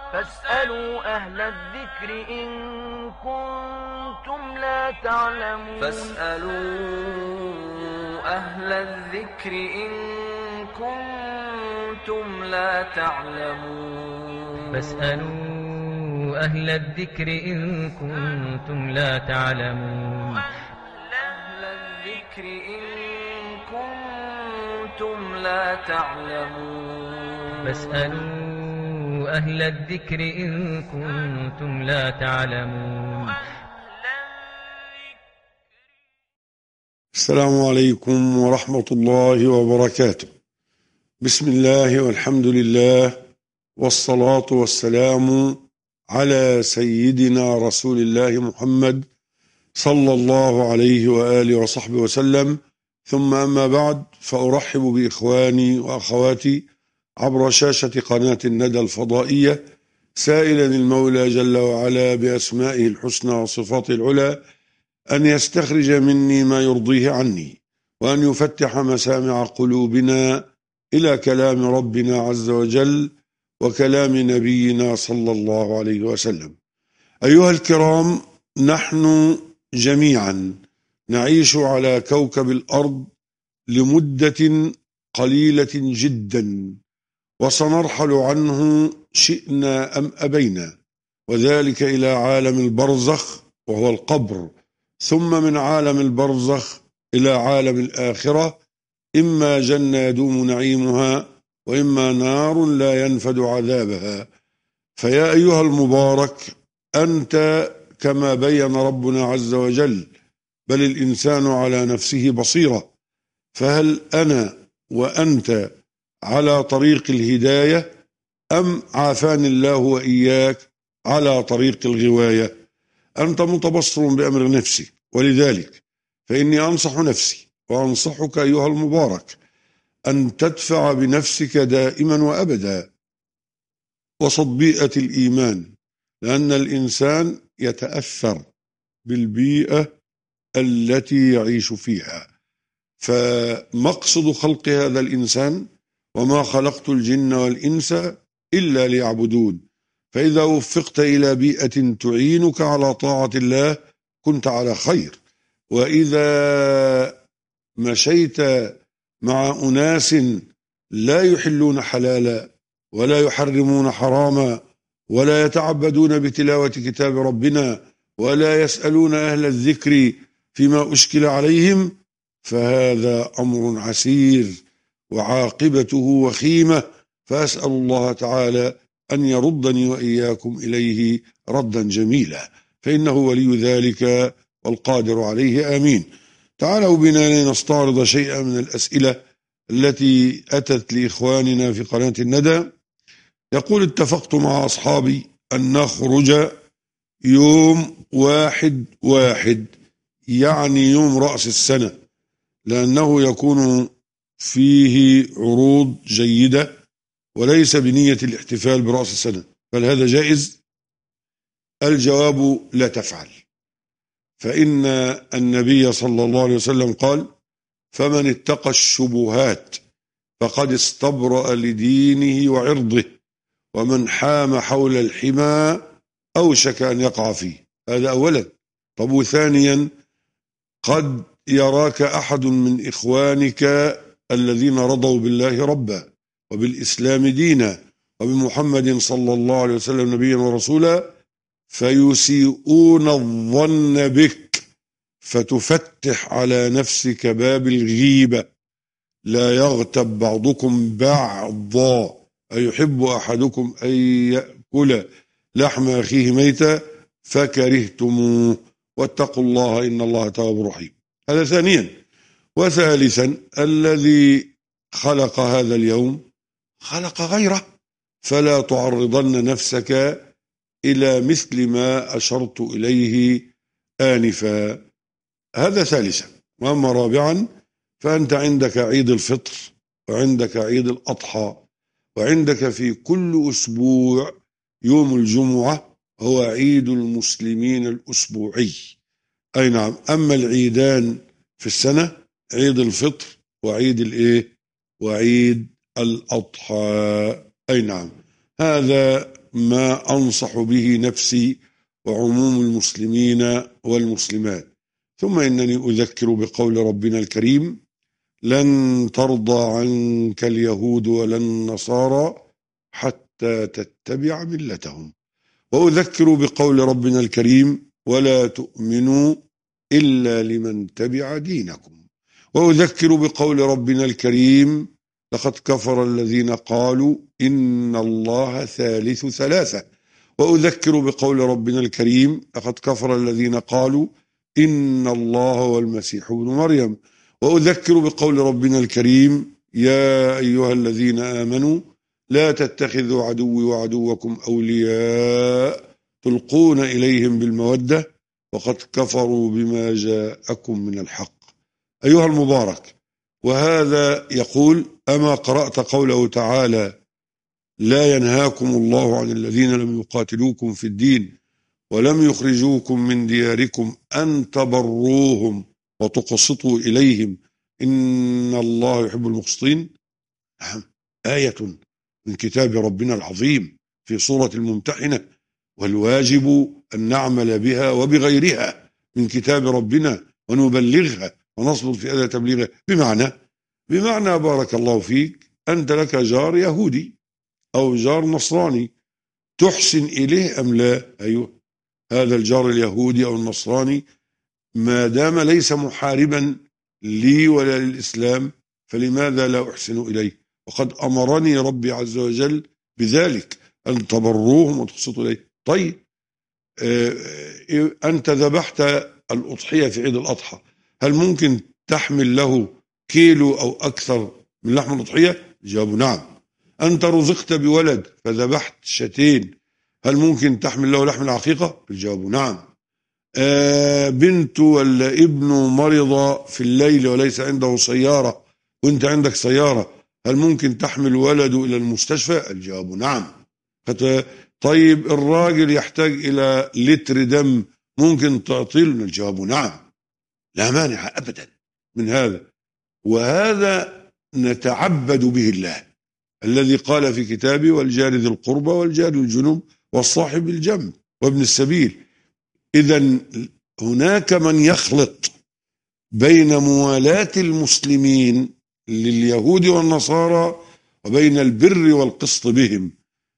فاسألوا أهل الذكر إن كنتم لا تعلمون أهل الذكر إن كنتم لا تعلمون فاسألوا أهل الذكر إن كنتم لا تعلمون أهل الذكر إن كنتم لا تعلمون فاسألوا أهل الذكر إن كنتم لا تعلمون. السلام عليكم ورحمة الله وبركاته. بسم الله والحمد لله والصلاة والسلام على سيدنا رسول الله محمد صلى الله عليه وآله وصحبه وسلم، ثم أما بعد، فأرحب بإخواني وأخواتي عبر شاشة قناة الندى الفضائية، سائلا المولى جل وعلا بأسمائه الحسنى وصفاته العلى أن يستخرج مني ما يرضيه عني، وأن يفتح مسامع قلوبنا إلى كلام ربنا عز وجل وكلام نبينا صلى الله عليه وسلم. أيها الكرام، نحن جميعا نعيش على كوكب الأرض لمدة قليلة جدا، وسنرحل عنه شئنا أم أبينا، وذلك إلى عالم البرزخ وهو القبر، ثم من عالم البرزخ إلى عالم الآخرة، إما جنة يدوم نعيمها وإما نار لا ينفد عذابها. فيا أيها المبارك، أنت كما بين ربنا عز وجل: بل الإنسان على نفسه بصيرة. فهل أنا وأنت على طريق الهداية، أم عافاني الله وإياك على طريق الغواية؟ أنت متبصر بأمر نفسك، ولذلك فإني أنصح نفسي وأنصحك أيها المبارك أن تدفع بنفسك دائما وأبدا وسط بيئة الإيمان، لأن الإنسان يتأثر بالبيئة التي يعيش فيها. فمقصد خلق هذا الإنسان: وما خلقت الجن والإنس إلا ليعبدون. فإذا وفقت إلى بيئة تعينك على طاعة الله كنت على خير، وإذا مشيت مع أناس لا يحلون حلالا ولا يحرمون حراما ولا يتعبدون بتلاوة كتاب ربنا ولا يسألون أهل الذكر فيما أشكل عليهم، فهذا أمر عسير وعاقبته وخيمة. فأسأل الله تعالى أن يردني وإياكم إليه ردا جميلا، فإنه ولي ذلك والقادر عليه، آمين. تعالوا بنا لنستعرض شيئا من الأسئلة التي أتت لإخواننا في قناة الندى. يقول: اتفقت مع أصحابي أن نخرج يوم 1/1، يعني يوم رأس السنة، لأنه يكون فيه عروض جيدة وليس بنية الاحتفال برأس السنة، بل هذا جائز؟ الجواب: لا تفعل، فإن النبي صلى الله عليه وسلم قال: فمن اتقى الشبهات فقد استبرأ لدينه وعرضه، ومن حام حول الحمى أوشك أن يقع فيه. هذا أولا. طب وثانيا، قد يراك أحد من إخوانك الذين رضوا بالله ربا وبالإسلام دينا وبمحمد صلى الله عليه وسلم نبيا ورسولا فيسيئون الظن بك، فتفتح على نفسك باب الغيبة. لا يغتب بعضكم بعضا، أيحب أحدكم أن يأكل لحم أخيه ميتا فكرهتموه، واتقوا الله إن الله تواب رحيم. هذا ثانيا. وثالثا، الذي خلق هذا اليوم خلق غيره، فلا تعرضن نفسك إلى مثل ما أشرت إليه آنفا. هذا ثالثا. وأما رابعا، فأنت عندك عيد الفطر وعندك عيد الأضحى، وعندك في كل أسبوع يوم الجمعة هو عيد المسلمين الأسبوعي. أي نعم. أما العيدان في السنة عيد الفطر وعيد الإيه؟ وعيد الأضحى. أي نعم. هذا ما أنصح به نفسي وعموم المسلمين والمسلمات. ثم إنني أذكر بقول ربنا الكريم: لن ترضى عنك اليهود ولا النصارى حتى تتبع ملتهم. وأذكر بقول ربنا الكريم: ولا تؤمنوا إلا لمن تبع دينكم. وأذكر بقول ربنا الكريم: لقد كفر الذين قالوا إن الله ثالث ثلاثة. وأذكر بقول ربنا الكريم: لقد كفر الذين قالوا إن الله هو المسيح ابن مريم. وأذكر بقول ربنا الكريم: يا أيها الذين آمنوا لا تتخذوا عدوي وعدوكم أولياء تلقون إليهم بالمودة وقد كفروا بما جاءكم من الحق. أيها المبارك، وهذا يقول: أما قرأت قوله تعالى: لا ينهاكم الله عن الذين لم يقاتلوكم في الدين ولم يخرجوكم من دياركم أن تبروهم وتقسطوا إليهم إن الله يحب المقسطين. آية من كتاب ربنا العظيم في سورة الممتحنة، والواجب أن نعمل بها وبغيرها من كتاب ربنا ونبلغها ونصبر في أداء تبليغها. بمعنى بارك الله فيك، أنت لك جار يهودي أو جار نصراني، تحسن إليه أم لا؟ أيوه، هذا الجار اليهودي أو النصراني ما دام ليس محاربا لي ولا للإسلام فلماذا لا أحسن إليه؟ وقد أمرني ربي عز وجل بذلك، أن تبروهم وتقسطوا إليه. طيب، أنت ذبحت الأضحية في عيد الأضحى، هل ممكن تحمل له كيلو أو أكثر من لحم الأضحية؟ جواب نعم. أنت رزقت بولد فذبحت شتين، هل ممكن تحمل له لحم العقيقة؟ الجواب نعم. بنت ولا ابنه مرض في الليل وليس عنده سيارة وانت عندك سيارة، هل ممكن تحمل ولده إلى المستشفى؟ الجواب نعم. طيب، الراجل يحتاج إلى لتر دم، ممكن تعطيله؟ الجواب نعم، لا مانع أبدا من هذا. وهذا نتعبد به الله الذي قال في كتابه: والجار ذي القربى والجار الجنوب والصاحب بالجنب وابن السبيل. إذن هناك من يخلط بين موالاة المسلمين لليهود والنصارى وبين البر والقسط بهم،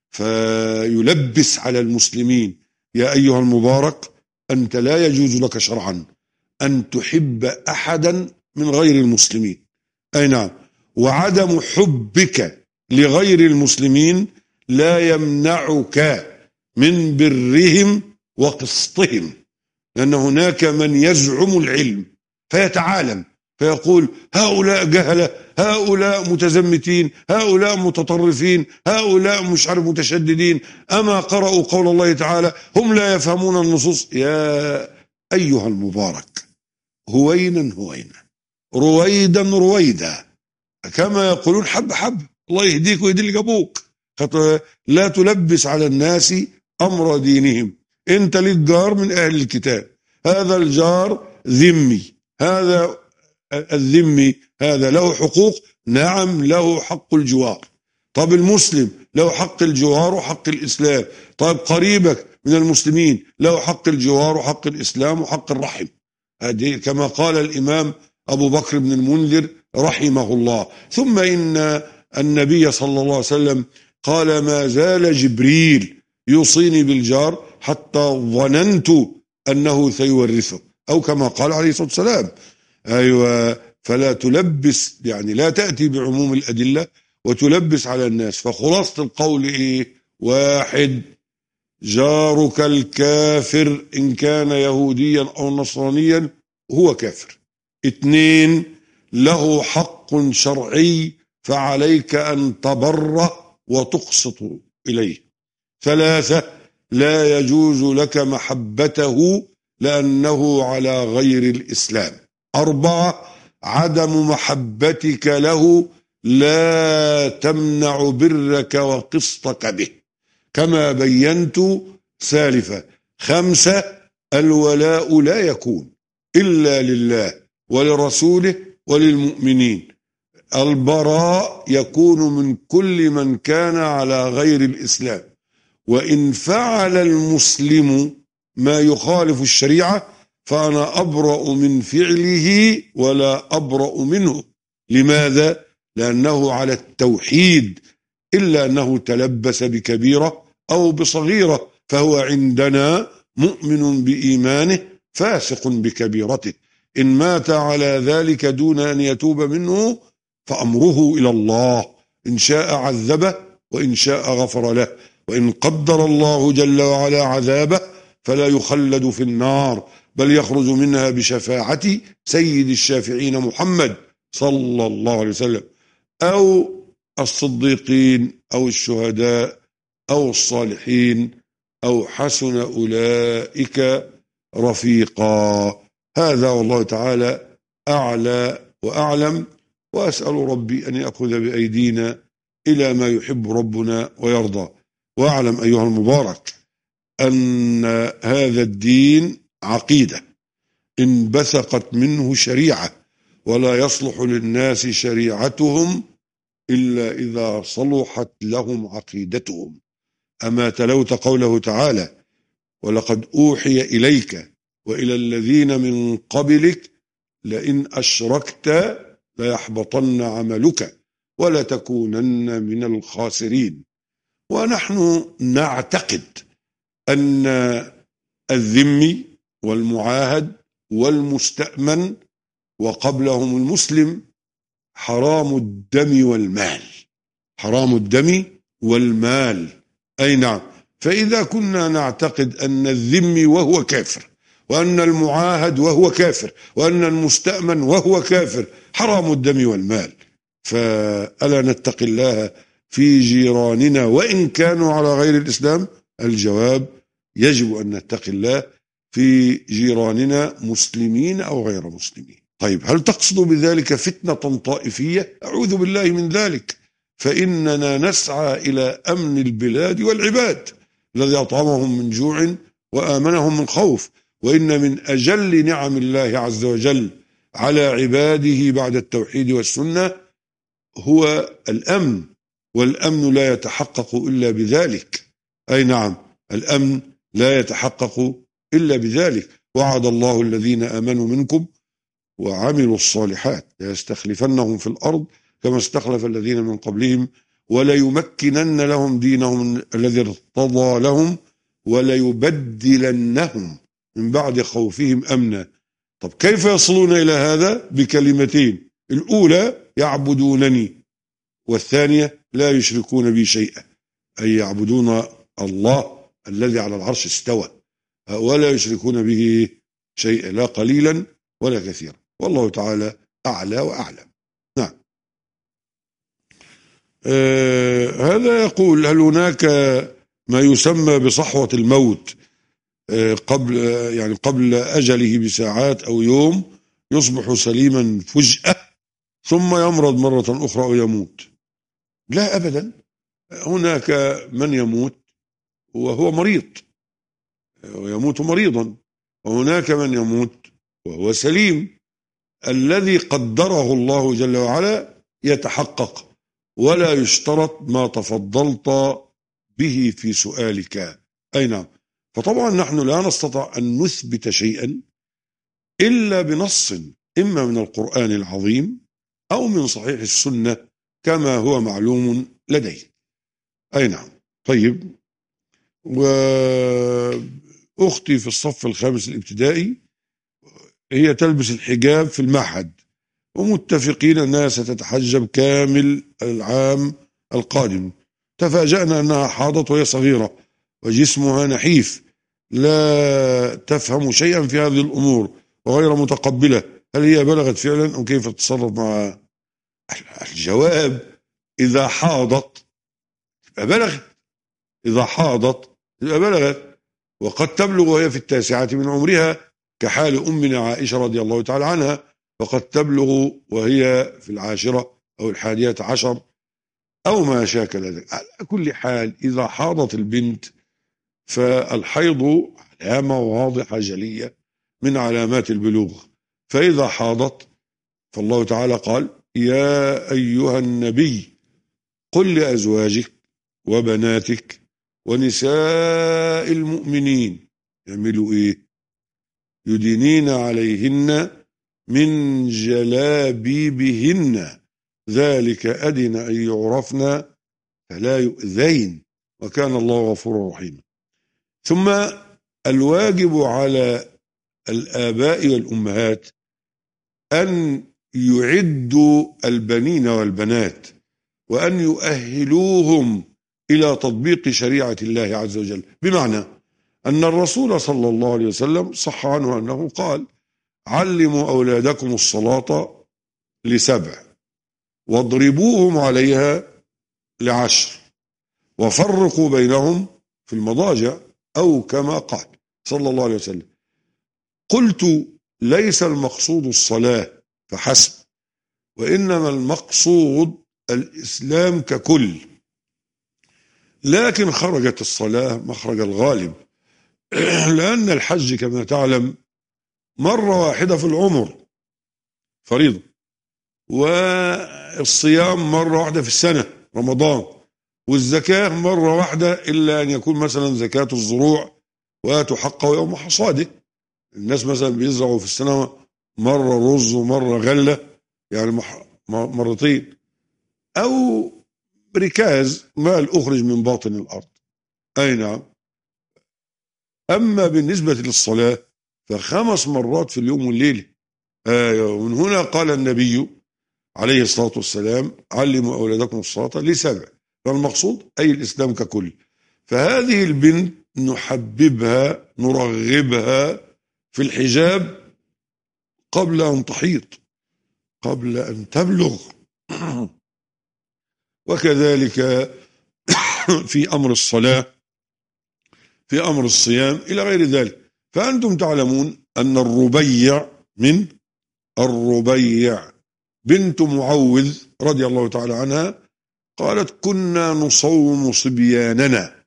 فيلبس على المسلمين. يا أيها المبارك، أنت لا يجوز لك شرعا أن تحب أحدا من غير المسلمين، أي نعم، وعدم حبك لغير المسلمين لا يمنعك من برهم وقسطهم، لأن هناك من يزعم العلم فيتعالم فيقول: هؤلاء جهلة، هؤلاء متزمتين، هؤلاء متطرفين، هؤلاء مش عارف متشددين، أما قرأوا قول الله تعالى هم لا يفهمون النصوص. يا أيها المبارك، هوينا هوينا، رويدا رويدا، كما يقولون حب حب، الله يهديك ويهدي اللي جابوك. لا تلبس على الناس أمر دينهم. أنت ليك جار من أهل الكتاب، هذا الجار ذمي، هذا الذمي هذا له حقوق، نعم له حق الجوار. طب المسلم له حق الجوار وحق الإسلام. طب قريبك من المسلمين له حق الجوار وحق الإسلام وحق الرحم. هذه كما قال الإمام أبو بكر بن المنذر رحمه الله. ثم إن النبي صلى الله عليه وسلم قال: ما زال جبريل يوصيني بالجار حتى ظننت أنه سيورثه، أو كما قال عليه الصلاة والسلام. أيوة، فلا تلبس، يعني لا تأتي بعموم الأدلة وتلبس على الناس. فخلاصة القول إيه؟ واحد، جارك الكافر إن كان يهوديا أو نصرانيا هو كافر. اثنين، له حق شرعي فعليك أن تبره وتقسط إليه. ثلاثة، لا يجوز لك محبته لأنه على غير الإسلام. أربعة، عدم محبتك له لا تمنع برك وقسطك به كما بينت سالفا. خمسة، الولاء لا يكون إلا لله ولرسوله وللمؤمنين، البراء يكون من كل من كان على غير الإسلام. وإن فعل المسلم ما يخالف الشريعة فأنا أبرأ من فعله ولا أبرأ منه. لماذا؟ لأنه على التوحيد، إلا أنه تلبس بكبيرة أو بصغيرة، فهو عندنا مؤمن بإيمانه فاسق بكبيرته. إن مات على ذلك دون أن يتوب منه فأمره إلى الله، إن شاء عذبه وإن شاء غفر له. وإن قدر الله جل وعلا عذابه فلا يخلد في النار، بل يخرج منها بشفاعة سيد الشافعين محمد صلى الله عليه وسلم، أو الصديقين أو الشهداء أو الصالحين أو حسن أولئك رفيقا. هذا والله تعالى أعلى وأعلم، وأسأل ربي أن يأخذ بأيدينا إلى ما يحب ربنا ويرضى. واعلم أيها المبارك أن هذا الدين عقيدة انبثقت منه شريعة، ولا يصلح للناس شريعتهم إلا إذا صلحت لهم عقيدتهم. أما تلوت قوله تعالى: ولقد أوحي إليك وإلى الذين من قبلك لئن أشركت ليحبطن عملك ولتكونن من الخاسرين. ونحن نعتقد أن الذمي والمعاهد والمستأمن وقبلهم المسلم حرام الدم والمال، حرام الدم والمال. أي نعم. فإذا كنا نعتقد أن الذمي وهو كافر، وأن المعاهد وهو كافر، وأن المستأمن وهو كافر، حرام الدم والمال، فألا نتقي الله في جيراننا وإن كانوا على غير الإسلام؟ الجواب: يجب أن نتقي الله في جيراننا مسلمين أو غير مسلمين. طيب، هل تقصد بذلك فتنة طائفية؟ أعوذ بالله من ذلك، فإننا نسعى إلى أمن البلاد والعباد الذي أطعمهم من جوع وآمنهم من خوف. وإن من أجل نعم الله عز وجل على عباده بعد التوحيد والسنة هو الأمن، والأمن لا يتحقق إلا بذلك. أي نعم، الأمن لا يتحقق إلا بذلك. وعد الله الذين آمنوا منكم وعملوا الصالحات ليستخلفنهم في الأرض كما استخلف الذين من قبلهم وليمكنن لهم دينهم الذي ارتضى لهم وليبدلنهم من بعد خوفهم أمنا. طب كيف يصلون إلى هذا؟ بكلمتين: الأولى يعبدونني، والثانية لا يشركون بي شيئا، أي يعبدون الله الذي على العرش استوى ولا يشركون به شيئا، لا قليلا ولا كثيرا. والله تعالى أعلى وأعلم. نعم. هذا يقول: هل هناك ما يسمى بصحوة الموت قبل أجله بساعات أو يوم، يصبح سليما فجأة ثم يمرض مرة أخرى أو يموت؟ لا أبدا. هناك من يموت وهو مريض ويموت مريضا، وهناك من يموت وهو سليم. الذي قدره الله جل وعلا يتحقق، ولا يشترط ما تفضلت به في سؤالك. أي نعم. فطبعا نحن لا نستطيع أن نثبت شيئا إلا بنص إما من القرآن العظيم أو من صحيح السنة كما هو معلوم لدي. أي نعم. طيب، وأختي في الصف الخامس الابتدائي هي تلبس الحجاب في المعهد، ومتفقين أنها ستتحجب كامل العام القادم. تفاجأنا أنها حاضت وهي صغيرة وجسمها نحيف، لا تفهم شيئا في هذه الأمور وغير متقبلة. هل هي بلغت فعلا أو كيف تتصرف مع؟ الجواب: إذا حاضت تبقى بلغت، إذا حاضت تبقى بلغت، وقد تبلغ وهي في 9 من عمرها كحال أمنا عائشة رضي الله تعالى عنها، وقد تبلغ وهي في 10 أو 11 أو ما شاكل ذلك. على كل حال، إذا حاضت البنت فالحيض علامة واضحة جلية من علامات البلوغ. فإذا حاضت فالله تعالى قال: يا أيها النبي قل لأزواجك وبناتك ونساء المؤمنين يعملوا إيه؟ يدينين عليهن من جلابيبهن ذلك أدنى أن يعرفن فلا يؤذين وكان الله غفورا رحيما. ثم الواجب على الآباء والأمهات أن يعدوا البنين والبنات وأن يؤهلوهم إلى تطبيق شريعة الله عز وجل، بمعنى أن الرسول صلى الله عليه وسلم صح عنه أنه قال: علموا أولادكم الصلاة ل7 واضربوهم عليها ل10 وفرقوا بينهم في المضاجع، أو كما قال صلى الله عليه وسلم. قلت: ليس المقصود الصلاة فحسب، وإنما المقصود الإسلام ككل، لكن خرجت الصلاة مخرج الغالب لأن الحج كما تعلم مرة واحدة في العمر فريضة، والصيام مرة واحدة في السنة رمضان، والزكاة مرة واحدة إلا أن يكون مثلا زكاة الزروع وآتوا حقه يوم حصاده. الناس مثلا بيزرعوا في السنة مرة رز ومرة غلة، يعني مرتين، أو ركاز مال أخرج من باطن الأرض. أي نعم. أما بالنسبة للصلاة ف5 مرات في اليوم والليلة. ومن هنا قال النبي عليه الصلاة والسلام: علموا أولادكم الصلاة ل7. فالمقصود أي الإسلام ككل. فهذه البنت نحببها نرغبها في الحجاب قبل أن تحيض، قبل أن تبلغ، وكذلك في أمر الصلاة، في أمر الصيام، إلى غير ذلك. فأنتم تعلمون أن الربيع بنت معوذ رضي الله تعالى عنها قالت: كنا نصوم صبياننا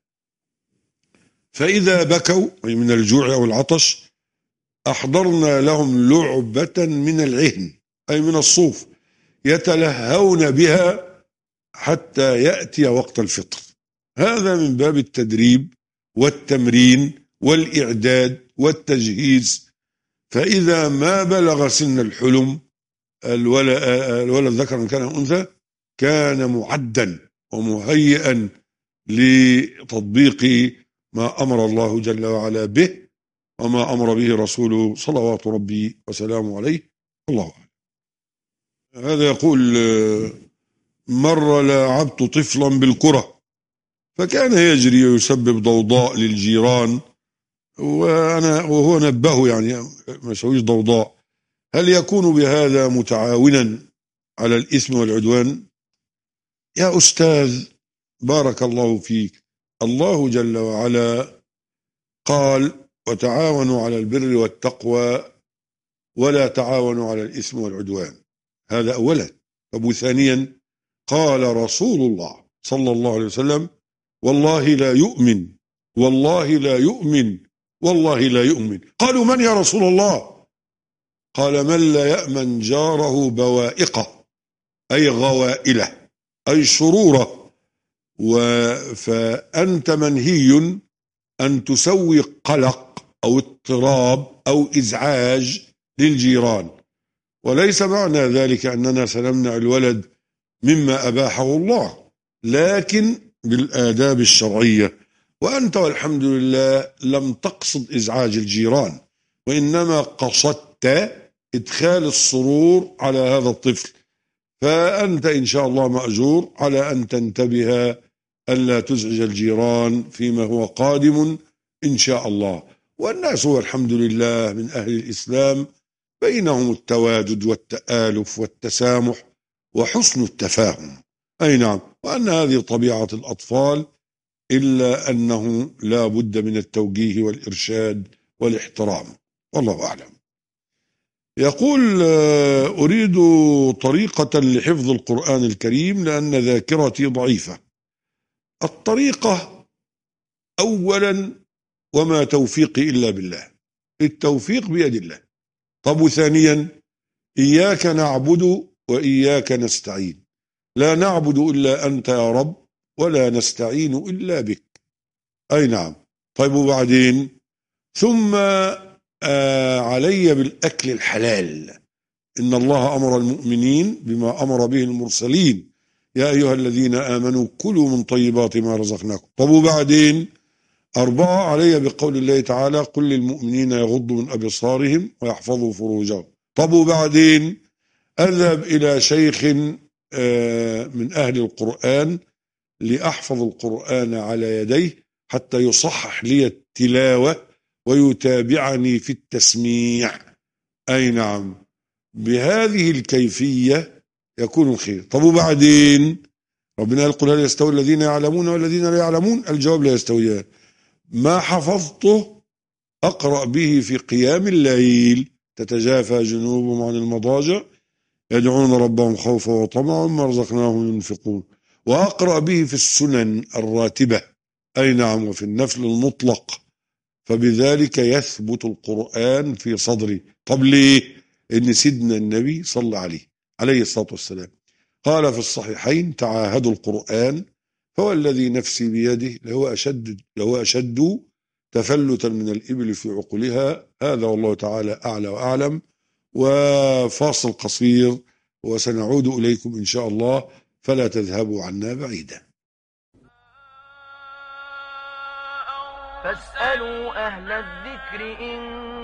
فإذا بكوا أي من الجوع أو العطش أحضرنا لهم لعبة من العهن أي من الصوف يتلهون بها حتى يأتي وقت الفطر. هذا من باب التدريب والتمرين والإعداد والتجهيز. فإذا ما بلغ سن الحلم الولد ذكرا كان أنثى كان معدا ومهيئا لتطبيق ما أمر الله جل وعلا به وما أمر به رسوله صلوات ربي وسلامه عليه. الله أعلم. هذا يقول: مرة لاعبت طفلا بالكرة فكان يجري ويسبب ضوضاء للجيران وهو نبهه، يعني ما يسويش ضوضاء، هل يكون بهذا متعاونا على الإثم والعدوان؟ يا أستاذ بارك الله فيك، الله جل وعلا قال: وتعاونوا على البر والتقوى ولا تعاونوا على الإثم والعدوان. هذا أولا. طب ثانيا قال رسول الله صلى الله عليه وسلم: والله لا يؤمن، والله لا يؤمن، والله لا يؤمن. قالوا: من يا رسول الله؟ قال: من لا يأمن جاره بوائقه أي غوائله أي شروره. فأنت منهي أن تسوي قلق أو اضطراب أو إزعاج للجيران، وليس معنى ذلك أننا سنمنع الولد مما أباحه الله، لكن بالآداب الشرعية. وأنت والحمد لله لم تقصد إزعاج الجيران، وإنما قصدت إدخال السرور على هذا الطفل، فأنت إن شاء الله مأجور على أن تنتبه ألا تزعج الجيران فيما هو قادم إن شاء الله. والناس والحمد لله من أهل الإسلام بينهم التوادد والتآلف والتسامح وحسن التفاهم. أي نعم. وأن هذه طبيعة الأطفال، إلا أنه لا بد من التوجيه والإرشاد والاحترام. والله أعلم. يقول: أريد طريقة لحفظ القرآن الكريم لأن ذاكرتي ضعيفة. الطريقة أولا: وما توفيقي إلا بالله، التوفيق بيد الله. طب ثانيا: إياك نعبد وإياك نستعين، لا نعبد إلا أنت يا رب ولا نستعين إلا بك. أي نعم. طيب وبعدين ثم علي بالأكل الحلال، إن الله أمر المؤمنين بما أمر به المرسلين، يا أيها الذين آمنوا كلوا من طيبات ما رزقناكم. طب وبعدين 4 علي بقول الله تعالى قل للمؤمنين يغضوا من أبصارهم ويحفظوا فروجهم. طب وبعدين أذهب إلى شيخ من أهل القرآن لأحفظ القرآن على يديه حتى يصحح لي التلاوة ويتابعني في التسميع. أي نعم، بهذه الكيفية يكون خير. طب وبعدين ربنا يقول هل يستوي الذين يعلمون والذين لا يعلمون؟ الجواب لا يستويان. ما حفظته أقرأ به في قيام الليل، تتجافى جنوبهم عن المضاجع يدعون ربهم خوفا وطمعا ومما رزقناهم ينفقون، وأقرأ به في السنن الراتبة، أي نعم، وفي النفل المطلق، فبذلك يثبت القرآن في صدري. طب ليه؟ إن سيدنا النبي صلى عليه الصلاة والسلام قال في الصحيحين تعاهدوا القرآن فهو الذي نفسي بيده لهو أشد تفلتا من الإبل في عقلها. هذا والله تعالى أعلى وأعلم. وفاصل قصير وسنعود إليكم إن شاء الله، فلا تذهبوا عنا بعيدا. فاسألوا أهل الذكر إن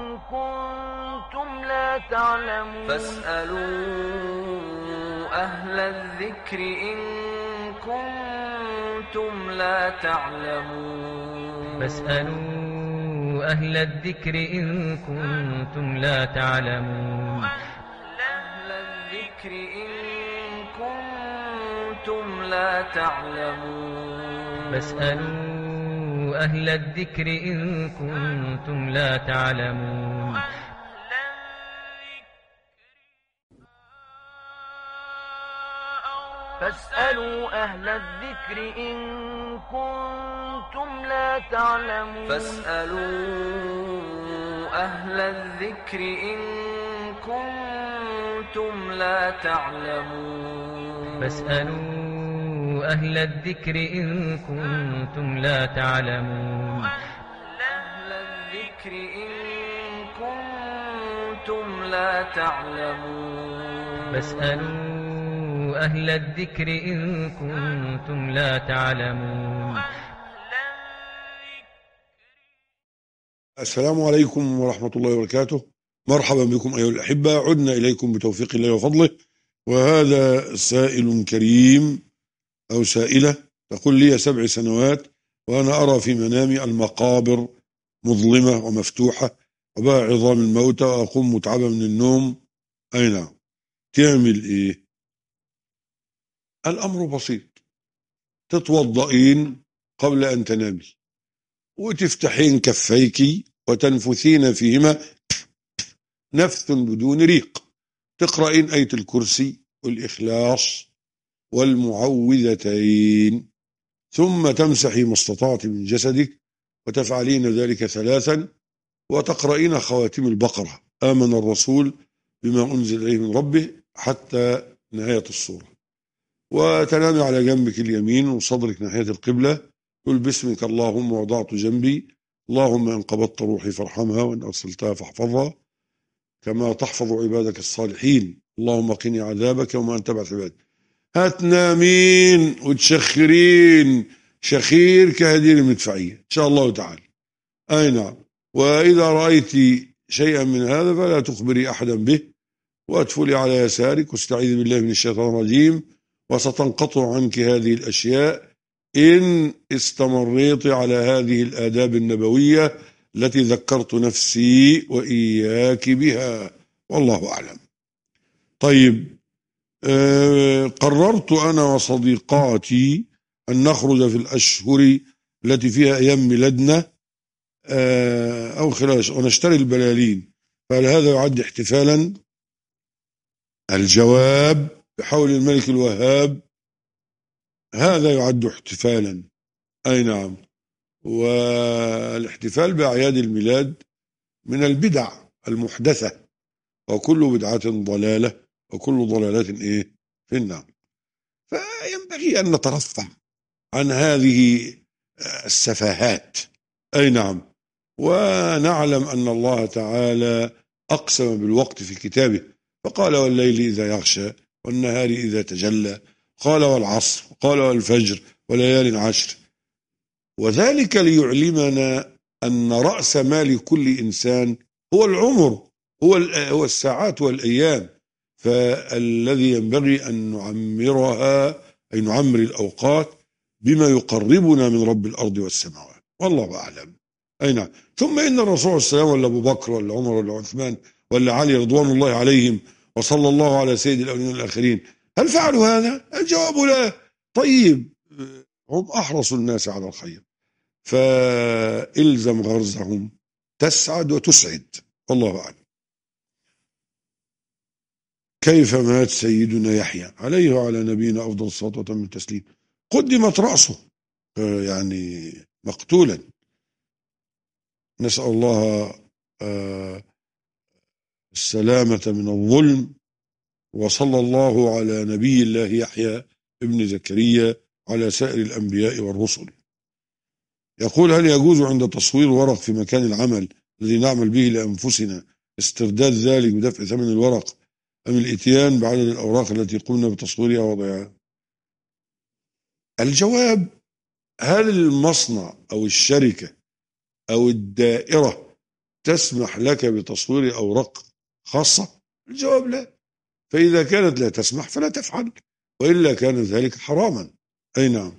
كنتم لا تعلمون. فاسألوا أهل الذكر إن كنتم لا تعلمون. فاسألوا أهل الذكر إن كنتم لا تعلمون. أهل الذكر إن كنتم لا تعلمون. فاسألوا أهل الذكر إن كنتم لا تعلمون. فاسألوا أهل الذكر إن كنتم لا تعلمون. فاسألوا أهل الذكر إن كنتم لا تعلمون. فاسألوا أهل الذكر إن كنتم لا تعلمون. أهل الذكر إن كنتم لا تعلمون. فاسألوا أهل الذكر إن كنتم لا تعلمون. السلام عليكم ورحمة الله وبركاته. مرحبا بكم أيها الأحبة، عدنا إليكم بتوفيق الله وفضله. وهذا سائل كريم أو سائلة تقول لي 7 سنوات وأنا أرى في منامي المقابر مظلمة ومفتوحة وبقى عظام الموتى وأقوم متعبة من النوم. أي نعم، تعمل إيه؟ الأمر بسيط، تتوضئين قبل أن تنامي وتفتحين كفيك وتنفثين فيهما نفث بدون ريق، تقرأين آية الكرسي والإخلاص والمعوذتين، ثم تمسحي ما استطعت من جسدك وتفعلين ذلك 3 وتقرأين خواتيم البقرة آمن الرسول بما أنزل إليه من ربه حتى نهاية السورة، وتنامي على جنبك اليمين وصدرك ناحية القبلة، قل باسمك اللهم وضعت جنبي، اللهم إن قبضت روحي فارحمها وإن أرسلتها فاحفظها كما تحفظ عبادك الصالحين، اللهم قني عذابك وما أنت تبعث عبادك. هتنامين وتشخرين شخير كهدير المدفعية إن شاء الله تعالى. أي نعم. وإذا رأيت شيئا من هذا فلا تخبري أحدا به، وأدفلي على يسارك واستعيذ بالله من الشيطان الرجيم، وستنقطع عنك هذه الأشياء إن استمريت على هذه الآداب النبوية التي ذكرت نفسي وإياك بها، والله أعلم. طيب، قررت أنا وصديقاتي أن نخرج في الأشهر التي فيها أيام ميلادنا أو خلال ونشتري البلالين، فهل هذا يعد احتفالا؟ الجواب بحول الملك الوهاب هذا يعد احتفالا. أي نعم. والاحتفال بأعياد الميلاد من البدع المحدثة، وكل بدعة ضلالة وكل ضلالة إيه؟ في النار. فينبغي أن نترفع عن هذه السفاهات. أي نعم. ونعلم أن الله تعالى أقسم بالوقت في كتابه، فقال والليل إذا يغشى والنهار إذا تجلى، قال والعصر، قال والفجر وليال عشر، وذلك ليعلمنا أن رأس مال كل إنسان هو العمر، هو الساعات والأيام، فالذي ينبغي أن نعمرها، أي نعمر الأوقات بما يقربنا من رب الأرض والسماوات، والله أعلم. أي نعم. ثم إن الرسول صلى الله عليه وسلم ولا أبو بكر ولا عمر ولا عثمان ولا علي رضوان الله عليهم وصلى الله على سيد الأولين والآخرين هل فعلوا هذا؟ الجواب لا. طيب، هم أحرص الناس على الخير، فإلزم غرزهم تسعد وتسعد، والله أعلم. كيف مات سيدنا يحيى عليه وعلى نبينا أفضل الصلاة وتم التسليم؟ قدمت رأسه يعني مقتولا، نسأل الله السلامة من الظلم. وصلى الله على نبي الله يحيى ابن زكريا على سائر الأنبياء والرسل. يقول هل يجوز عند تصوير ورق في مكان العمل الذي نعمل به لأنفسنا استرداد ذلك بدفع ثمن الورق أم الإتيان بعدد الأوراق التي قمنا بتصويرها ووضعها؟ الجواب هل المصنع أو الشركة أو الدائرة تسمح لك بتصوير أوراق خاصة؟ الجواب لا. فإذا كانت لا تسمح فلا تفعل، وإلا كان ذلك حراما. أي نعم.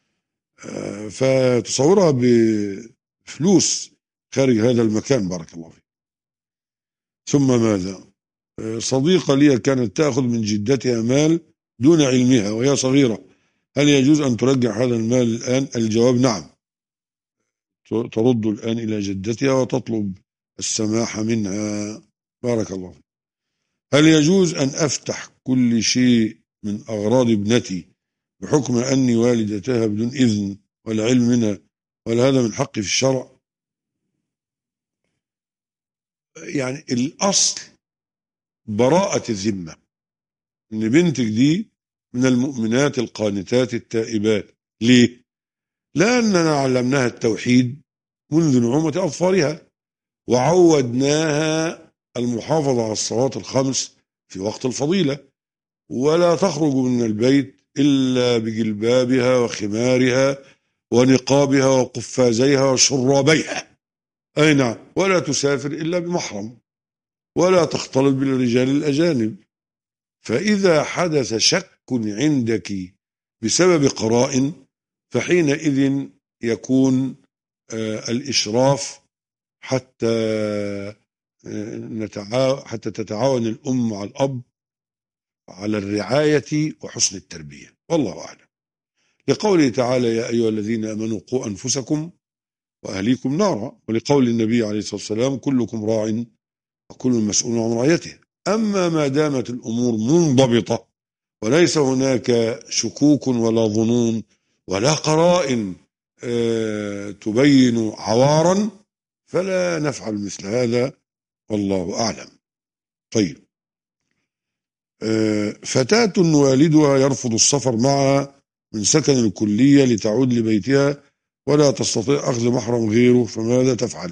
فتصورها بفلوس خارج هذا المكان، بارك الله فيك. ثم ماذا؟ صديقة لي كانت تأخذ من جدتها مال دون علمها وهي صغيرة، هل يجوز أن ترجع هذا المال الآن؟ الجواب نعم، ترد الآن إلى جدتها وتطلب السماح منها، بارك الله فيك. هل يجوز أن أفتح كل شيء من أغراض ابنتي بحكم أني والدتها بدون إذن ولا علم منها، ولا هذا من حقي في الشرع؟ يعني الأصل براءة الذمة، إن بنتك دي من المؤمنات القانتات التائبات. ليه؟ لأننا علمناها التوحيد منذ نعومة أظفارها، وعودناها المحافظة على الصلوات الخمس في وقت الفضيلة، ولا تخرج من البيت إلا بجلبابها وخمارها ونقابها وقفازيها وشرابيها. أي نعم. ولا تسافر إلا بمحرم، ولا تختلط بالرجال الأجانب. فإذا حدث شك عندك بسبب قرائن فحينئذ يكون الإشراف حتى تتعاون الأم مع الأب على الرعاية وحسن التربية، والله أعلم. لقوله تعالى يا أيها الذين آمنوا قوا أنفسكم وأهليكم نارا، ولقول النبي عليه الصلاة والسلام كلكم راع وكل مسؤول عن رعيته. أما ما دامت الأمور منضبطة وليس هناك شكوك ولا ظنون ولا قرائن تبين عوارا فلا نفعل مثل هذا، والله أعلم. طيب، فتاة والدها يرفض السفر معها من سكن الكلية لتعود لبيتها ولا تستطيع أخذ محرم غيره، فماذا تفعل؟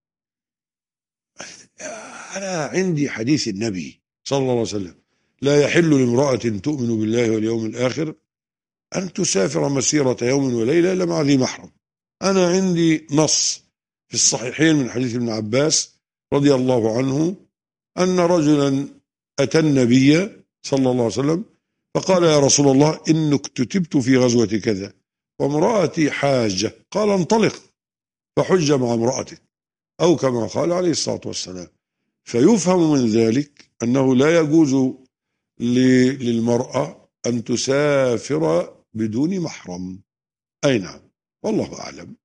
أنا عندي حديث النبي صلى الله عليه وسلم لا يحل لامرأة تؤمن بالله واليوم الآخر أن تسافر مسيرة يوم وليلة إلا مع ذي محرم. أنا عندي نص في الصحيحين من حديث ابن عباس رضي الله عنه أن رجلا أتى النبي صلى الله عليه وسلم فقال يا رسول الله إنك كتبت في غزوة كذا وامرأتي حاجة، قال انطلق فحج مع امرأتك، أو كما قال عليه الصلاة والسلام. فيفهم من ذلك أنه لا يجوز للمرأة أن تسافر بدون محرم. أي نعم، والله أعلم.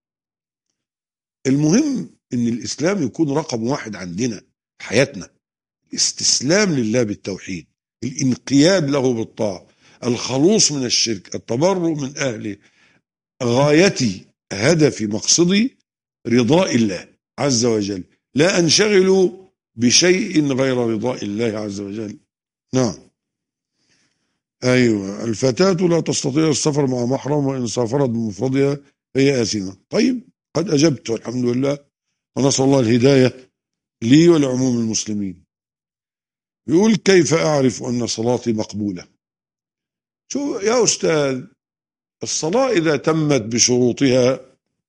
المهم أن الإسلام يكون رقم واحد عندنا حياتنا، الاستسلام لله بالتوحيد، الانقياد له بالطاعة، الخلوص من الشرك، التبرؤ من أهله. غايتي هدفي مقصدي رضاء الله عز وجل، لا أنشغل بشيء غير رضاء الله عز وجل. نعم. أيوة، الفتاة لا تستطيع السفر مع محرم وإن سافرت بمفردها فهي آثمة. طيب، قد أجبت والحمد لله، ونسأل الله الهداية لي ولعموم المسلمين. يقول: كيف أعرف أن صلاتي مقبولة؟ شو يا أستاذ، الصلاة إذا تمت بشروطها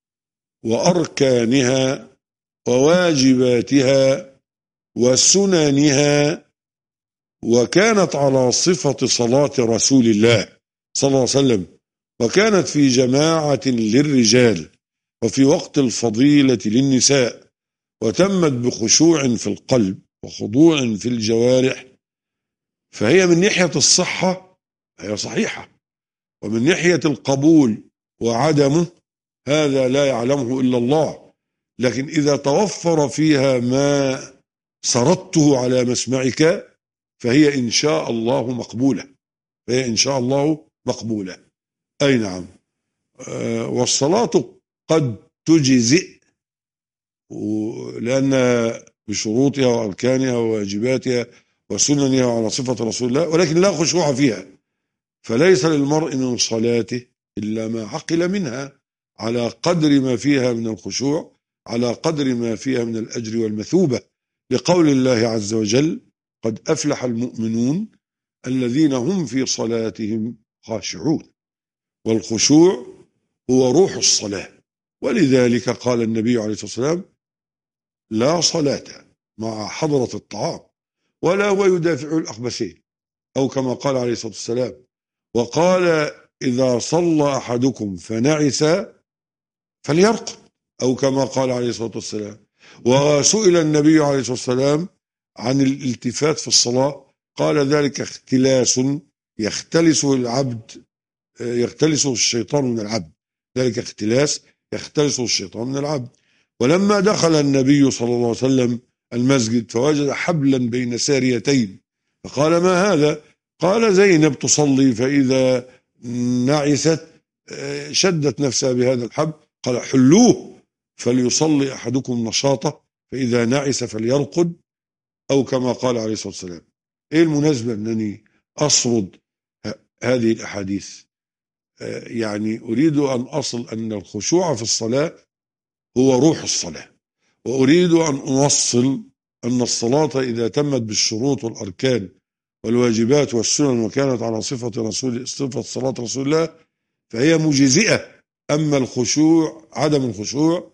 وأركانها وواجباتها وسننها، وكانت على صفة صلاة رسول الله صلى الله عليه وسلم، وكانت في جماعة للرجال وفي وقت الفضيلة للنساء، وتمت بخشوع في القلب وخضوع في الجوارح، فهي من ناحية الصحة هي صحيحة، ومن ناحية القبول وعدمه هذا لا يعلمه إلا الله. لكن إذا توفر فيها ما سردته على مسمعك فهي إن شاء الله مقبولة، فهي إن شاء الله مقبولة. أي نعم. والصلاة قد تجزئ لأن بشروطها وأركانها وواجباتها وسننها وعلى صفة رسول الله، ولكن لا خشوع فيها، فليس للمرء من صلاته إلا ما عقل منها، على قدر ما فيها من الخشوع، على قدر ما فيها من الأجر والمثوبة، لقول الله عز وجل: قد أفلح المؤمنون الذين هم في صلاتهم خاشعون. والخشوع هو روح الصلاة، ولذلك قال النبي عليه الصلاة والسلام: لا صلاة مع حضرة الطعام ولا هو يدافع الأخبثين، أو كما قال عليه الصلاة والسلام. وقال: إذا صلى أحدكم فنعس فليرقد، أو كما قال عليه الصلاة والسلام. وسئل النبي عليه الصلاة والسلام عن الالتفات في الصلاة، قال: ذلك اختلاس يختلسه العبد، يختلسه الشيطان من العبد، ذلك اختلاس يختلسه الشيطان من العبد. ولما دخل النبي صلى الله عليه وسلم المسجد فوجد حبلا بين ساريتين، فقال: ما هذا؟ قال: زينب تصلي فإذا نعست شدت نفسها بهذا الحبل. قال: حلوه فليصلي أحدكم نشاطه فإذا نعس فليرقد، أو كما قال عليه الصلاة والسلام. إيه المناسبة أنني أسرد هذه الأحاديث؟ يعني أريد أن أصل أن الخشوع في الصلاة هو روح الصلاة، وأريد أن أوصل أن الصلاة إذا تمت بالشروط والأركان والواجبات والسنن وكانت على صفة صلاة رسول الله فهي مجزئة. أما الخشوع، عدم الخشوع،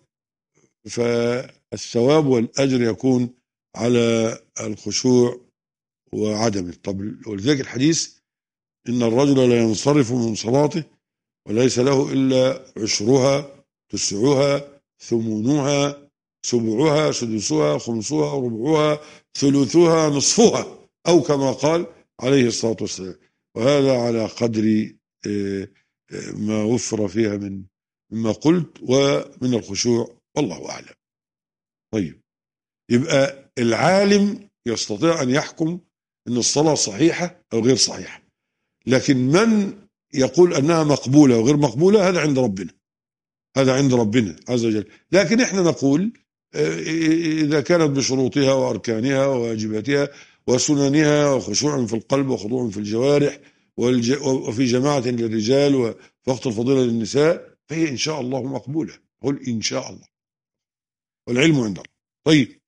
فالثواب والأجر يكون على الخشوع وعدمه. طب ولذلك الحديث: إن الرجل لا ينصرف من صلاته وليس له إلا عشرها، تسعها، ثمنها، سبعها، سدسها، خمسها، ربعها، ثلثها، نصفها، أو كما قال عليه الصلاة والسلام. وهذا على قدر ما وفر فيها مما قلت ومن الخشوع، والله أعلم. طيب، يبقى العالم يستطيع أن يحكم أن الصلاة صحيحة أو غير صحيحة، لكن من يقول أنها مقبولة وغير مقبولة هذا عند ربنا، هذا عند ربنا عز وجل. لكن إحنا نقول إذا كانت بشروطها وأركانها وواجباتها وسننها وخشوع في القلب وخضوع في الجوارح وفي جماعة للرجال ووقت الفضيلة للنساء فهي إن شاء الله مقبولة. قل إن شاء الله، والعلم عند الله. طيب،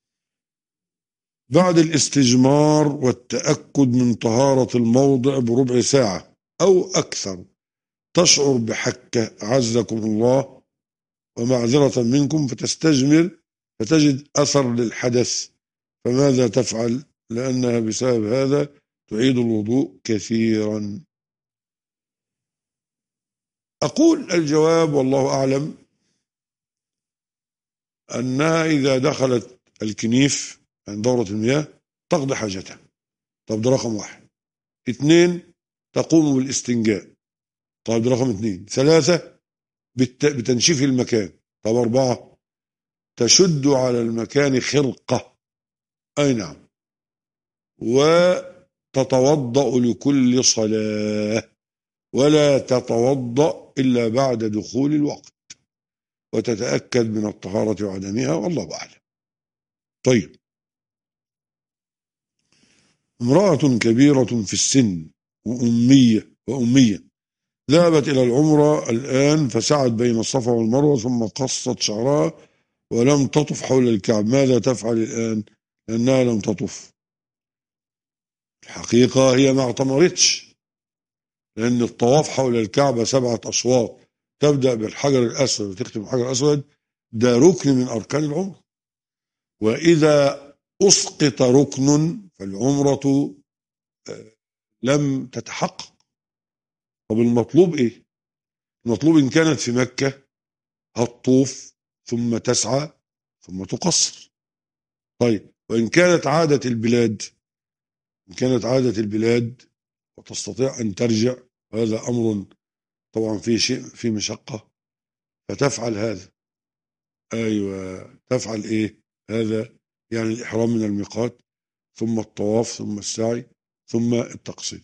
بعد الاستجمار والتأكد من طهارة الموضع بربع ساعة أو أكثر تشعر بحكة عزكم الله ومعذرة منكم فتستجمر فتجد أثر للحدث، فماذا تفعل؟ لأنها بسبب هذا تعيد الوضوء كثيرا. أقول الجواب والله أعلم أنها إذا دخلت الكنيف عند دورة المياه تقضي حاجتها. طب ده رقم 1. 2 تقوم بالاستنجاء. طب ده رقم 2. 3 بتنشيف المكان. طب 4 تشد على المكان خرقة. أي نعم. وتتوضأ لكل صلاة، ولا تتوضأ إلا بعد دخول الوقت، وتتأكد من الطهارة وعدمها، والله أعلم. طيب، امرأة كبيرة في السن وأمية ذهبت إلى العمرة الآن فسعت بين الصفا والمروة ثم قصت شعرها ولم تطف حول الكعب، ماذا تفعل الآن؟ لأنها لم تطف. الحقيقة هي ما اعتمرتش، لأن الطواف حول الكعبة 7 أشواط، تبدأ بالحجر الأسود وتختم بالحجر الأسود، ده ركن من أركان العمرة، وإذا أسقط ركن فالعمرة لم تتحقق. طب المطلوب إيه؟ المطلوب إن كانت في مكة هتطوف ثم تسعى ثم تقصر. طيب وإن كانت عادة البلاد، إن كانت عادة البلاد وتستطيع أن ترجع، وهذا أمر طبعا فيه شيء فيه مشقة، فتفعل هذا. أيوة، تفعل إيه هذا؟ يعني الإحرام من الميقات ثم الطواف ثم السعي ثم التقصير.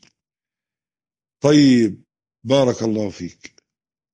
طيب بارك الله فيك.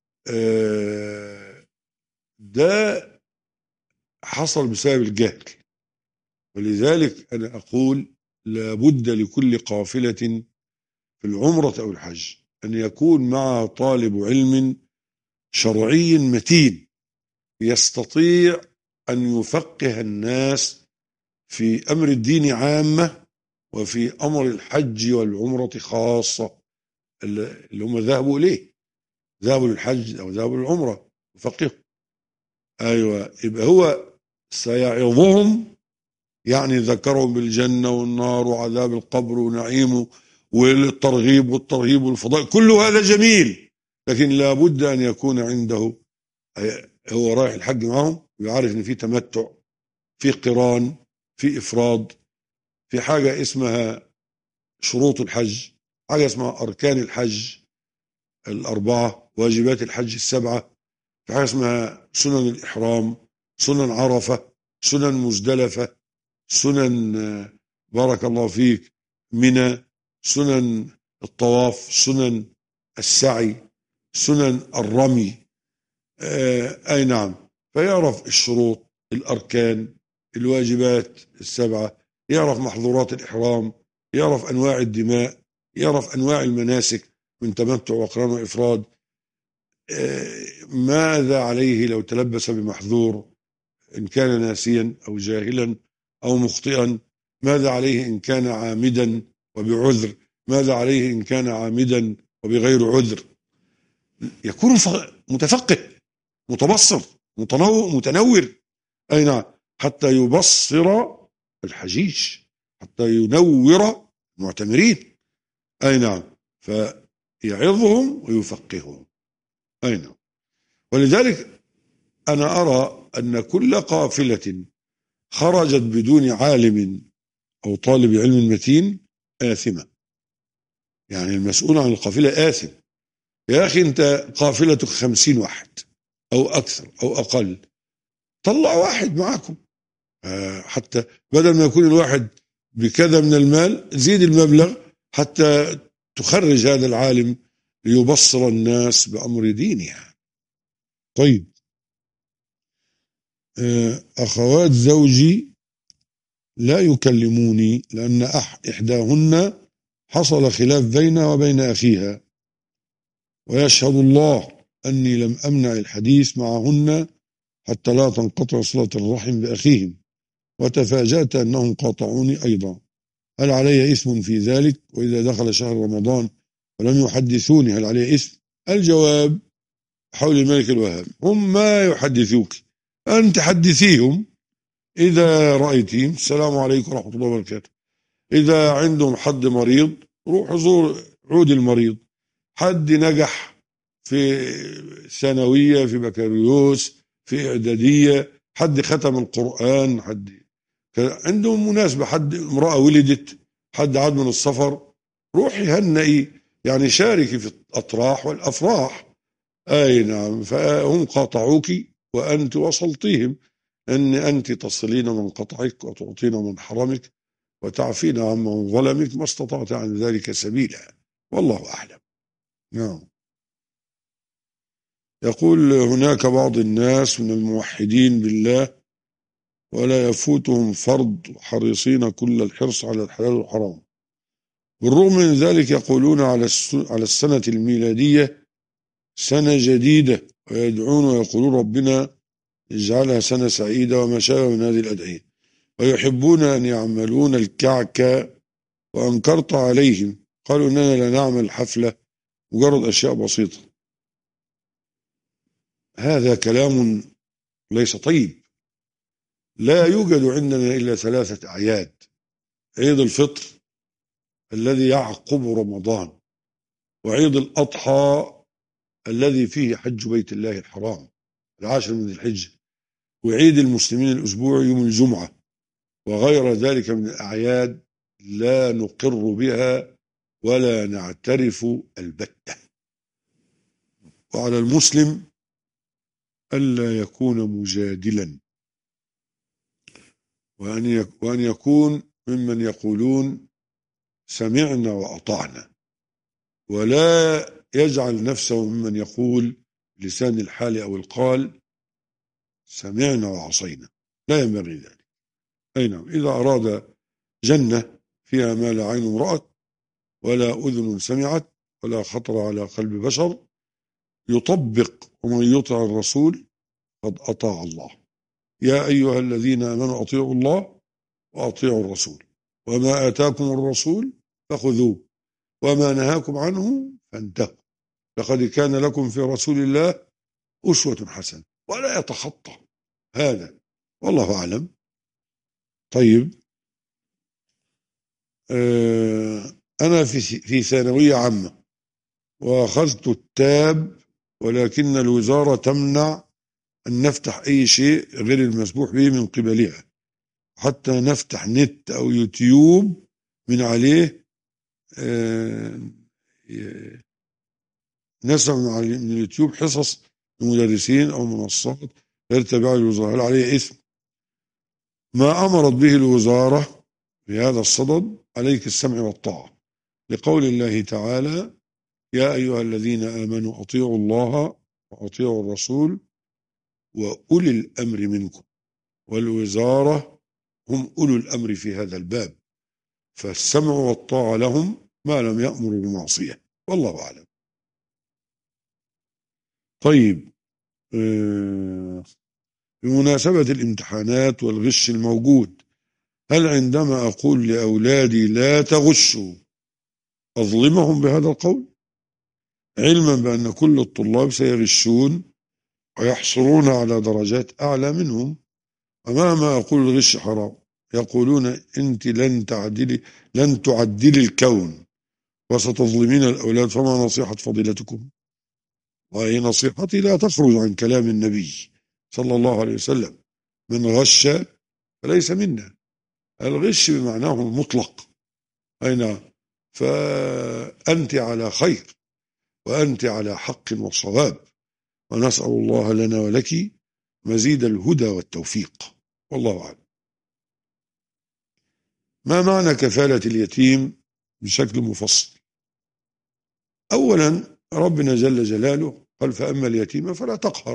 ده حصل بسبب الجهل، ولذلك أنا أقول لابد لكل قافلة في العمرة أو الحج أن يكون مع طالب علم شرعي متين يستطيع أن يفقه الناس في أمر الدين عامة وفي أمر الحج والعمرة خاصة، اللي هم ذهبوا إليه، ذهبوا للحج أو ذهبوا للعمرة يفقهوا. أيوة، يبقى هو سيعظهم، يعني ذكرهم بالجنة والنار وعذاب القبر ونعيمه والترغيب والترهيب والفضائل، كل هذا جميل، لكن لابد أن يكون عنده، هو رايح الحج معهم ويعرف ان في تمتع، في قران، في افراد، في حاجه اسمها شروط الحج، حاجه اسمها اركان الحج 4، واجبات الحج 7، في حاجه اسمها سنن الاحرام، سنن عرفه، سنن مزدلفه، سنن بارك الله فيك منى، سنن الطواف، سنن السعي، سنن الرمي. أي نعم، فيعرف الشروط، الأركان، الواجبات 7، يعرف محظورات الإحرام، يعرف أنواع الدماء، يعرف أنواع المناسك من تمتع وقران وإفراد. ماذا عليه لو تلبس بمحظور إن كان ناسيا أو جاهلا أو مخطئا؟ ماذا عليه إن كان عامدا وبعذر؟ ماذا عليه إن كان عامدا وبغير عذر؟ يكون متفقه، متبصر، متنور. أي نعم، حتى يبصر الحجيج، حتى ينور المعتمرين. أي نعم، فيعظهم ويفقههم. أي نعم، ولذلك أنا أرى أن كل قافلة خرجت بدون عالم أو طالب علم متين آثمة، يعني المسؤول عن القافلة آثم. يا أخي أنت قافلتك 50 واحد أو أكثر أو أقل، طلع واحد معكم، حتى بدل ما يكون الواحد بكذا من المال زيد المبلغ حتى تخرج هذا العالم ليبصر الناس بأمر دينها. طيب، أخوات زوجي لا يكلموني لأن إحداهن حصل خلاف بينها وبين أخيها، ويشهد الله أني لم أمنع الحديث معهن حتى لا تنقطع صلة الرحم بأخيهم، وتفاجأت أنهم قاطعوني أيضا، هل علي إثم في ذلك؟ وإذا دخل شهر رمضان ولم يحدثوني هل علي إثم؟ الجواب حول الملك الوهاب، هم ما يحدثوك، أنت حدثيهم إذا رأيتهم السلام عليكم ورحمة الله وبركاته. إذا عندهم حد مريض روح زور، عود المريض، حد نجح في ثانوية، في بكالوريوس، في إعدادية، حد ختم القرآن، حد عندهم مناسبة، حد امرأة ولدت، حد عاد من السفر، روحي هنئي، يعني شاركي في الأطراح والأفراح. أي نعم، فهم قاطعوك وأنت وصلتيهم، أن أنت تصلين من قطعك وتعطين من حرمك وتعفين عمن ظلمك ما استطعت عن ذلك سبيلا، والله أعلم. نعم. يقول هناك بعض الناس من الموحدين بالله ولا يفوتهم فرض، حريصين كل الحرص على الحلال والحرام، بالرغم من ذلك يقولون على السنة الميلادية سنة جديدة، ويدعون ويقولون ربنا اجعلها سنة سعيدة وما شابه من هذه الأدعية، ويحبون أن يعملون الكعكة، وأنكرت عليهم قالوا إننا لا نعمل حفلة، مجرد أشياء بسيطة. هذا كلام ليس طيب. لا يوجد عندنا إلا 3 أعياد: عيد الفطر الذي يعقب رمضان، وعيد الأضحى الذي فيه حج بيت الله الحرام 10 من ذي الحجة، وعيد المسلمين الأسبوعي يوم الجمعة، وغير ذلك من الأعياد لا نقر بها ولا نعترف البتة. وعلى المسلم ألا يكون مجادلا، وأن يكون ممن يقولون سمعنا وأطعنا، ولا يجعل نفسه ممن يقول بلسان الحال أو القال سمعنا وعصينا، لا ينبغي ذلك. أي نعم، إذا أراد جنة فيها ما لا عين رأت ولا أذن سمعت ولا خطر على قلب بشر، يطبق: ومن يطع الرسول قد أطاع الله. يا أيها الذين آمنوا أطيعوا الله وأطيعوا الرسول، وما آتاكم الرسول فخذوه وما نهاكم عنه فانتهوا، لقد كان لكم في رسول الله أسوة حسنة. ولا يتخطى هذا، والله أعلم. طيب، أنا في ثانوية عامة وأخذت التاب، ولكن الوزارة تمنع أن نفتح أي شيء غير المسموح به من قبلها، حتى نفتح نت أو يوتيوب من عليه نسمع من اليوتيوب حصص المدرسين أو منصات غير تابعة للوزارة. هل عليه إثم؟ ما أمرت به الوزارة في هذا الصدد عليك السمع والطاعة، لقول الله تعالى: يا أيها الذين آمنوا أطيعوا الله وأطيعوا الرسول وأولي الأمر منكم. والوزارة هم أولو الأمر في هذا الباب، فالسمع والطاعة لهم ما لم يأمروا بمعصية، والله أعلم. طيب، بمناسبة الامتحانات والغش الموجود، هل عندما أقول لأولادي لا تغشوا أظلمهم بهذا القول، علما بأن كل الطلاب سيغشون ويحصلون على درجات أعلى منهم؟ ومهما أقول الغش حرام يقولون أنت لن تعدلي الكون وستظلمين الأولاد، فما نصيحة فضيلتكم؟ وهي نصيحتي لا تخرج عن كلام النبي صلى الله عليه وسلم: من غش فليس منا. الغش بمعناه المطلق. أين؟ فأنت على خير وأنت على حق وصواب، ونسأل الله لنا ولك مزيد الهدى والتوفيق، والله أعلم. ما معنى كفالة اليتيم بشكل مفصل؟ أولا، ربنا جل جلاله قال: فأما اليتيم فلا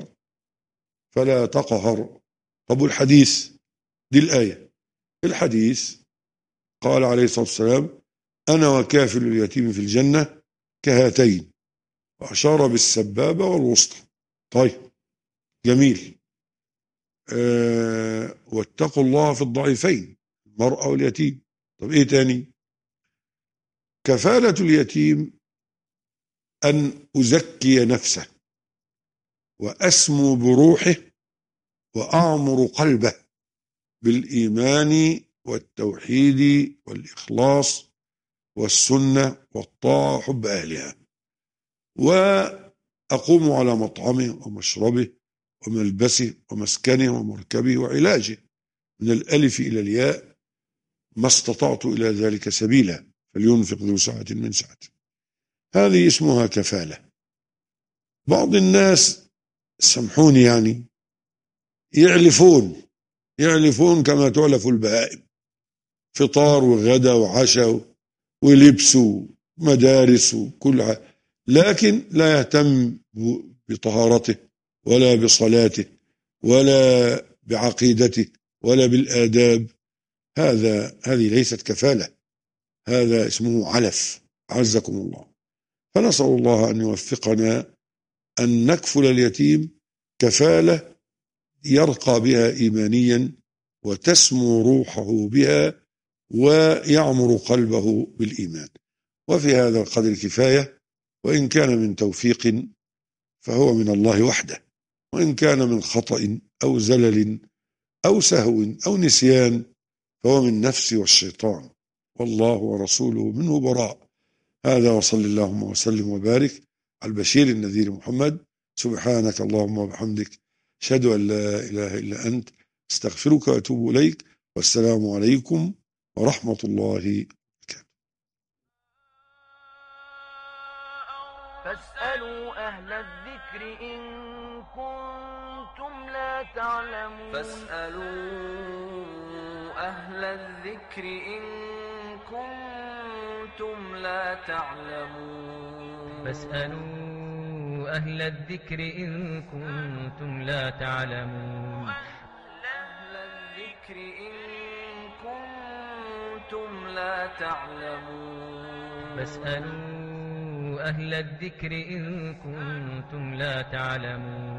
تقهر. طب الحديث دي الآية، الحديث قال عليه الصلاة والسلام: أنا وكافل اليتيم في الجنة كهاتين، وأشار بالسبابة والوسطى. طيب، جميل. واتقوا الله في الضعيفين، المرأة واليتيم. طب إيه تاني؟ كفالة اليتيم أن أزكي نفسه وأسمو بروحه وأعمر قلبه بالإيمان والتوحيد والإخلاص والسنة والطاعة وحب أهلها، وأقوم على مطعمه ومشربه وملبسه ومسكنه ومركبه وعلاجه من الألف إلى الياء ما استطعت إلى ذلك سبيلا، فلينفق ذو سعة من سعته. هذه اسمها كفالة. بعض الناس، سامحوني يعني، يعلفون كما تعلف البهائم، فطار وغدا وعشاء ولبس ومدارس وكل حاجة، لكن لا يهتم بطهارته ولا بصلاته ولا بعقيدته ولا بالآداب. هذه ليست كفالة، هذا اسمه علف، عزكم الله. فنسأل الله أن يوفقنا أن نكفل اليتيم كفالة يرقى بها إيمانيا وتسمو روحه بها ويعمر قلبه بالإيمان. وفي هذا القدر كفاية، وإن كان من توفيق فهو من الله وحده، وإن كان من خطأ أو زلل أو سهو أو نسيان فهو من نفسي والشيطان، والله ورسوله منه براء. هذا وصل اللهم وسلم وبارك على البشير النذير محمد. سبحانك اللهم وبحمدك، أشهد أن لا إله إلا أنت، استغفرك وأتوب إليك، والسلام عليكم ورحمة الله وبركاته. فاسألوا أهل الذكر إن كنتم لا تعلمون. فاسألوا أهل الذكر إن كنتم لا تعلمون. فاسألوا أهل الذكر إن كنتم لا تعلمون. أهل الذكر إن كنتم لا تعلمون. فاسألوا أهل الذكر إن كنتم لا تعلمون.